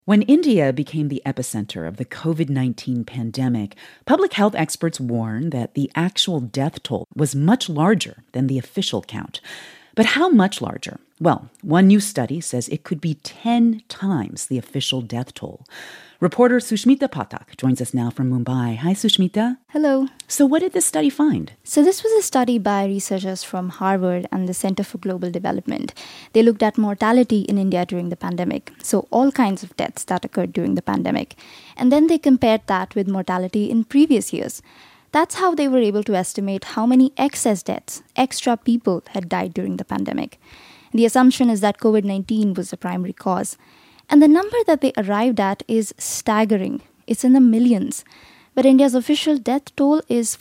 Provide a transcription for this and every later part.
When India became the epicenter of the COVID-19 pandemic, public health experts warned that the actual death toll was much larger than the official count. But how much larger? Well, one new study says it could be 10 times the official death toll. Reporter Sushmita Pathak joins us now from Mumbai. Hi, Sushmita. Hello. So what did this study find? So this was a study by researchers from Harvard and the Center for Global Development. They looked at mortality in India during the pandemic, so all kinds of deaths that occurred during the pandemic. And then they compared that with mortality in previous years. That's how they were able to estimate how many excess deaths, extra people had died during the pandemic. The assumption is that COVID-19 was the primary cause. And the number that they arrived at is staggering. It's in the millions. But India's official death toll is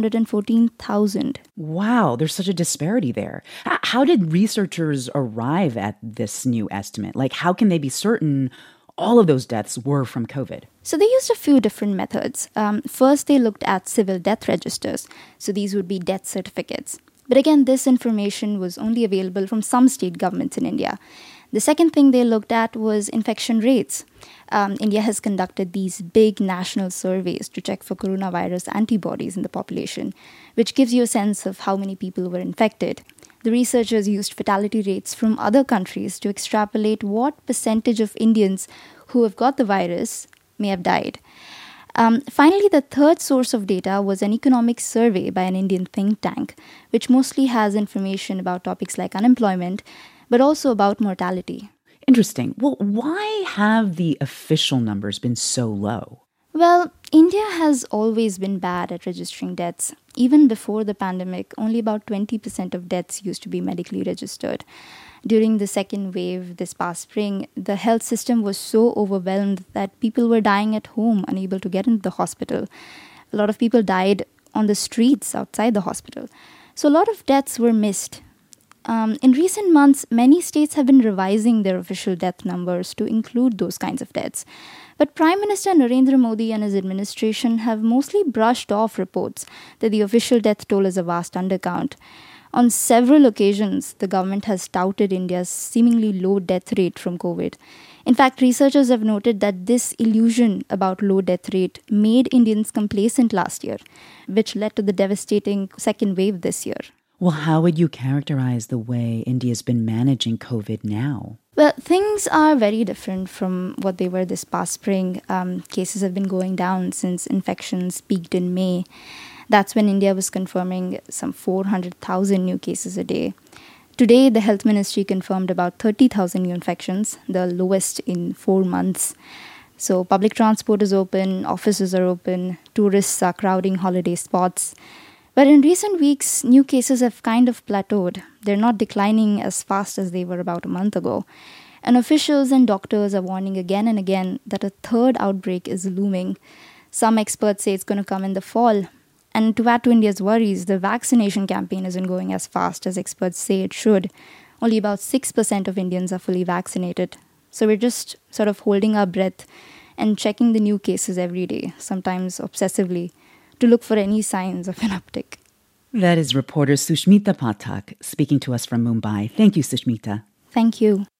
414,000. Wow, there's such a disparity there. How did researchers arrive at this new estimate? How can they be certain all of those deaths were from COVID? So they used a few different methods. First, they looked at civil death registers. So these would be death certificates. But again, this information was only available from some state governments in India. The second thing they looked at was infection rates. India has conducted these big national surveys to check for coronavirus antibodies in the population, which gives you a sense of how many people were infected. The researchers used fatality rates from other countries to extrapolate what percentage of Indians who have got the virus may have died. Finally, the third source of data was an economic survey by an Indian think tank, which mostly has information about topics like unemployment, but also about mortality. Interesting. Well, why have the official numbers been so low? Well, India has always been bad at registering deaths. Even before the pandemic, only about 20% of deaths used to be medically registered. During the second wave this past spring, the health system was so overwhelmed that people were dying at home, unable to get into the hospital. A lot of people died on the streets outside the hospital. So a lot of deaths were missed. In recent months, many states have been revising their official death numbers to include those kinds of deaths. But Prime Minister Narendra Modi and his administration have mostly brushed off reports that the official death toll is a vast undercount. On several occasions, the government has touted India's seemingly low death rate from COVID. In fact, researchers have noted that this illusion about low death rate made Indians complacent last year, which led to the devastating second wave this year. Well, how would you characterize the way India's been managing COVID now? Well, things are very different from what they were this past spring. Cases have been going down since infections peaked in May. That's when India was confirming some 400,000 new cases a day. Today, the health ministry confirmed about 30,000 new infections, the lowest in 4 months. So public transport is open, offices are open, tourists are crowding holiday spots. But in recent weeks, new cases have kind of plateaued. They're not declining as fast as they were about a month ago. And officials and doctors are warning again and again that a third outbreak is looming. Some experts say it's going to come in the fall. And to add to India's worries, the vaccination campaign isn't going as fast as experts say it should. Only about 6% of Indians are fully vaccinated. So we're just sort of holding our breath and checking the new cases every day, sometimes obsessively, to look for any signs of an uptick. That is reporter Sushmita Pathak speaking to us from Mumbai. Thank you, Sushmita. Thank you.